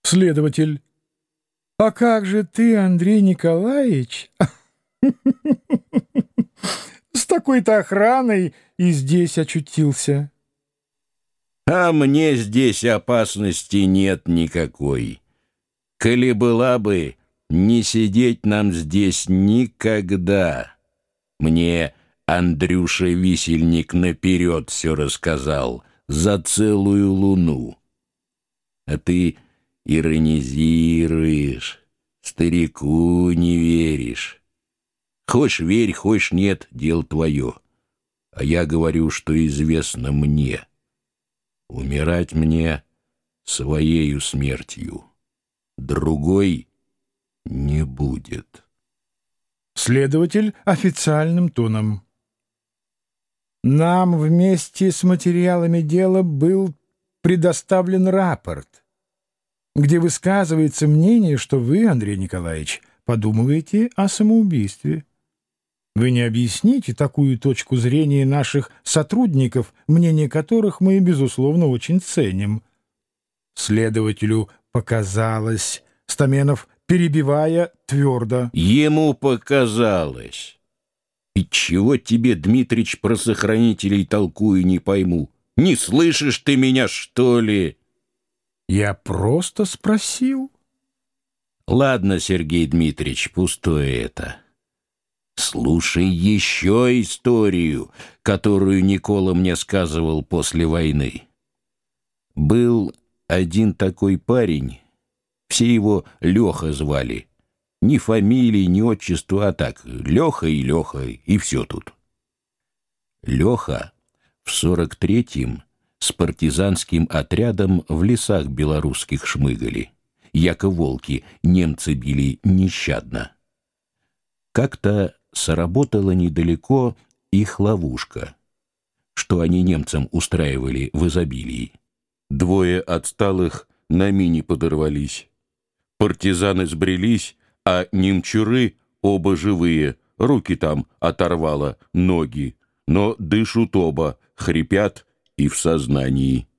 Следователь. А как же ты, Андрей Николаевич, с такой-то охраной и здесь очутился? А мне здесь опасности нет никакой. Коли была бы, не сидеть нам здесь никогда. Мне Андрюша Висельник наперед все рассказал за целую луну. А ты иронизируешь, старику не веришь. Хочешь верь, хочешь нет, дело твое. А я говорю, что известно мне. Умирать мне своею смертью. Другой не будет. Следователь официальным тоном. Нам вместе с материалами дела был предоставлен рапорт, где высказывается мнение, что вы, Андрей Николаевич, подумываете о самоубийстве. Вы не объясните такую точку зрения наших сотрудников, мнение которых мы, безусловно, очень ценим. Следователю показалось, Стаменов, перебивая, твердо. Ему показалось. И чего тебе, Дмитрич, про сохранителей толкую, не пойму? Не слышишь ты меня, что ли? Я просто спросил. Ладно, Сергей Дмитрич, пустое это. Слушай еще историю, которую Никола мне сказывал после войны. Был один такой парень, все его Леха звали. Ни фамилии, ни отчества, а так, Леха, и все тут. Леха в 43-м с партизанским отрядом в лесах белорусских шмыгали. Яко волки немцы били нещадно. Как-то сработала недалеко их ловушка, что они немцам устраивали в изобилии. Двое отсталых на мине подорвались. Партизаны сбрелись, а немчуры оба живые, руки там оторвало, ноги, но дышут оба, хрипят и в сознании.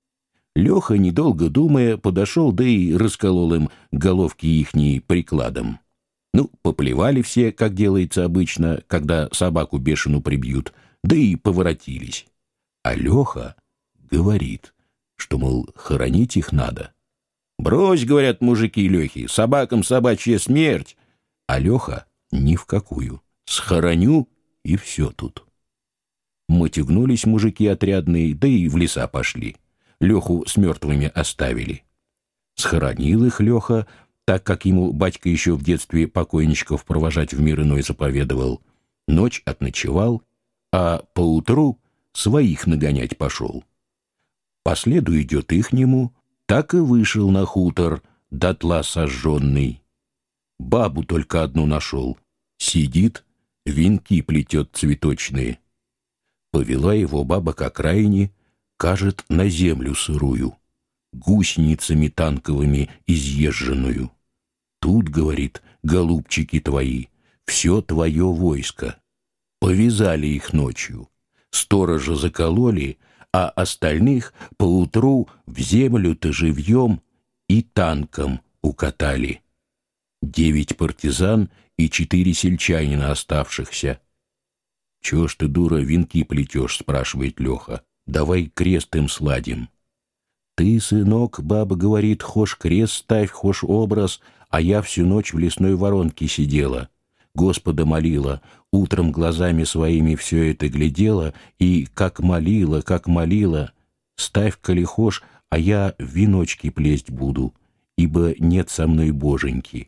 Леха, недолго думая, подошел, да и расколол им головки ихние прикладом. Ну, поплевали все, как делается обычно, когда собаку бешеную прибьют, да и поворотились. А Леха говорит, что, мол, хоронить их надо. «Брось, — говорят мужики Лехи, — собакам собачья смерть!» А Леха ни в какую. Схороню, и все тут. Мотягнулись мужики отрядные, да и в леса пошли. Леху с мертвыми оставили. Схоронил их Леха, так как ему батька еще в детстве покойничков провожать в мир иной заповедовал. Ночь отночевал, а поутру своих нагонять пошел. По следу идет ихнему, так и вышел на хутор, дотла сожженный. Бабу только одну нашел. Сидит, венки плетет цветочные. Повела его баба к окраине, кажет, на землю сырую, гусеницами танковыми изъезженную. Тут, говорит, голубчики твои, все твое войско. Повязали их ночью, сторожа закололи, а остальных поутру в землю-то живьем и танком укатали. 9 партизан и 4 сельчанина оставшихся. «Чего ж ты, дура, венки плетешь?» — спрашивает Леха. «Давай крест им сладим». «Ты, сынок, — баба говорит, — хошь крест ставь, хошь образ, а я всю ночь в лесной воронке сидела. Господа молила, утром глазами своими все это глядела, и как молила, ставь, коли хошь, а я веночки плесть буду, ибо нет со мной боженьки».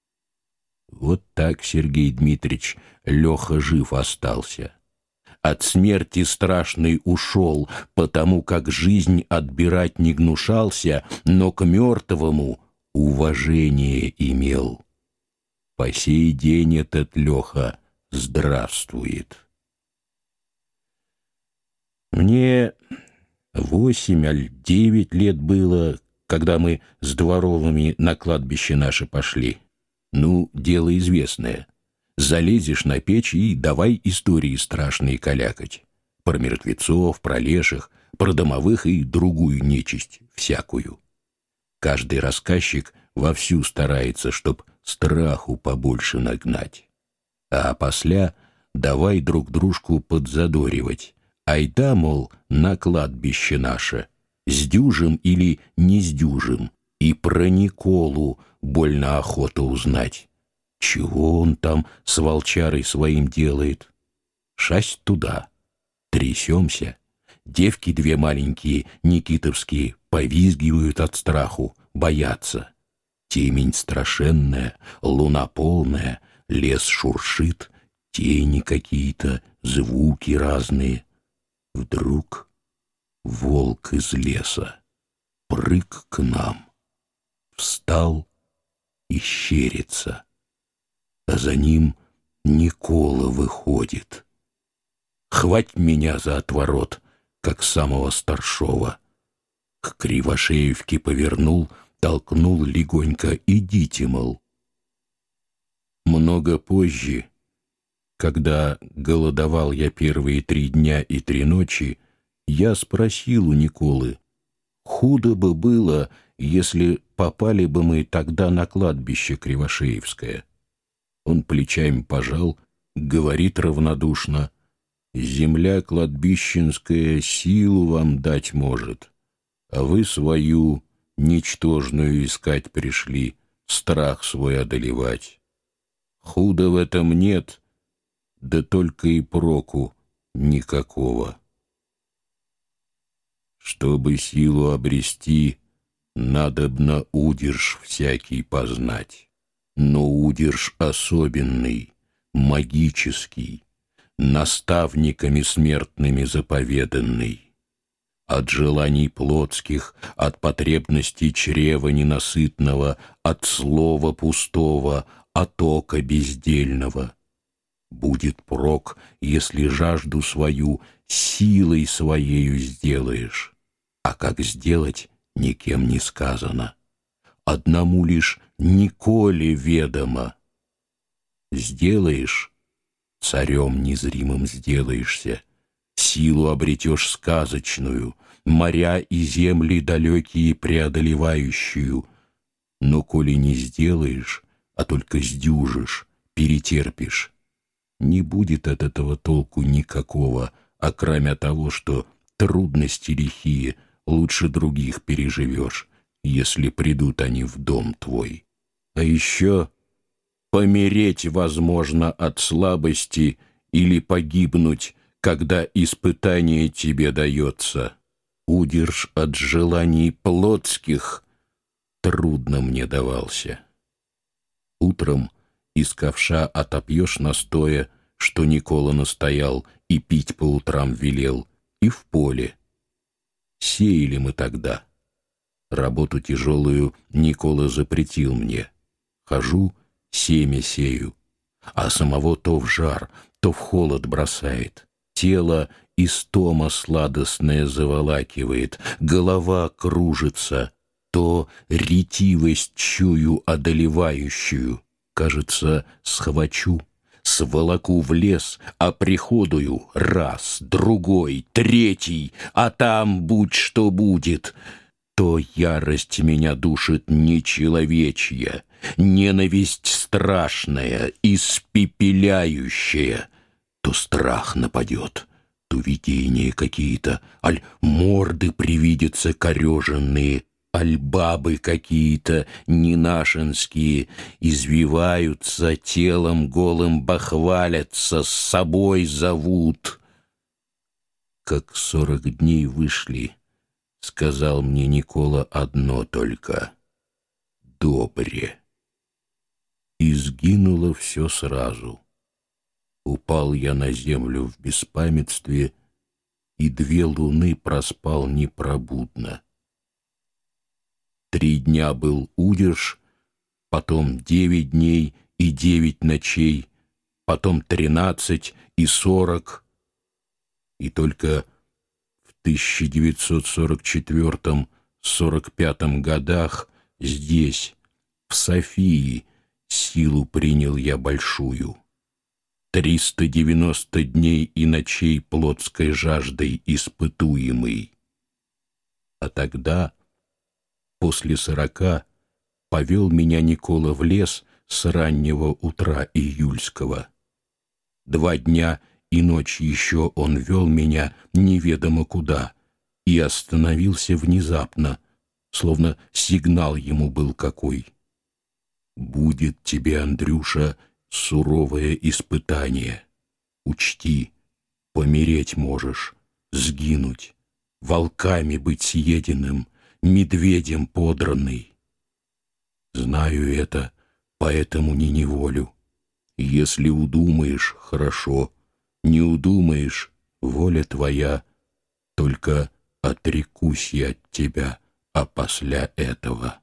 Вот так, Сергей Дмитрич, Леха жив остался. От смерти страшной ушел, потому как жизнь отбирать не гнушался, но к мертвому уважение имел. По сей день этот Леха здравствует. Мне 8 аль 9 лет было, когда мы с Дворовыми на кладбище наше пошли. Ну, дело известное. Залезешь на печь и давай истории страшные калякать. Про мертвецов, про леших, про домовых и другую нечисть всякую. Каждый рассказчик вовсю старается, чтоб страху побольше нагнать. А после давай друг дружку подзадоривать. Айда, мол, на кладбище наше, сдюжим или не сдюжим, и про Николу больно охота узнать. Чего он там с волчарой своим делает? Шасть туда, трясемся. Девки две маленькие, никитовские, повизгивают от страху, боятся. Темень страшенная, луна полная, лес шуршит, тени какие-то, звуки разные. Вдруг волк из леса, прыг к нам, встал и щерится, а за ним Никола выходит. Хвать меня за отворот, как самого старшего. К Кривошеевке повернул, толкнул легонько: идите, мол. Много позже, когда голодовал я первые 3 дня и 3 ночи, я спросил у Николы: худо бы было, если попали бы мы тогда на кладбище Кривошеевское. Он плечами пожал, говорит равнодушно: земля кладбищенская силу вам дать может, а вы свою ничтожную искать пришли, страх свой одолевать. Худо в этом нет, да только и проку никакого. Чтобы силу обрести, надобно удержь всякий познать, но удержь особенный, магический, наставниками смертными заповеданный. От желаний плотских, от потребностей чрева ненасытного, от слова пустого, от ока бездельного. Будет прок, если жажду свою силой своею сделаешь. А как сделать, никем не сказано. Одному лишь Николе ведомо. Сделаешь — царем незримым сделаешься, силу обретешь сказочную, моря и земли далекие преодолевающую. Но коли не сделаешь, а только сдюжишь, перетерпишь, не будет от этого толку никакого, окромя того, что трудности лихие лучше других переживешь, если придут они в дом твой. А еще помереть возможно от слабости или погибнуть, когда испытание тебе дается. Удержь от желаний плотских трудно мне давался. Утром из ковша отопьешь настоя, что Никола настоял и пить по утрам велел, и в поле. Сеяли мы тогда. Работу тяжелую Никола запретил мне. Хожу, семя сею, а самого то в жар, то в холод бросает. Тело истома сладостное заволакивает, голова кружится, то ретивость чую одолевающую. Кажется, схвачу, сволоку в лес, а приходую раз, другой, третий, а там будь что будет. То ярость меня душит нечеловечья, ненависть страшная, испепеляющая. То страх нападет, то видения какие-то, аль морды привидятся кореженные, аль бабы какие-то ненашенские, извиваются, телом голым бахвалятся, с собой зовут. Как 40 дней вышли, сказал мне Никола одно только: добре. И сгинуло все сразу. Упал я на землю в беспамятстве, и 2 луны проспал непробудно. 3 дня был удержь, потом 9 дней и 9 ночей, потом 13 и 40, и только в 1944-45 годах здесь, в Софии, силу принял я большую. 390 дней и ночей плотской жаждой испытуемый. А тогда после 40 повел меня Никола в лес с раннего утра июльского. 2 дня и ночь еще он вел меня неведомо куда и остановился внезапно, словно сигнал ему был какой. «Будет тебе, Андрюша, суровое испытание. Учти, помереть можешь, сгинуть, волками быть съеденным, медведем подранный. Знаю это, поэтому не неволю. Если удумаешь, хорошо, не удумаешь, воля твоя, только отрекусь я от тебя, а после этого».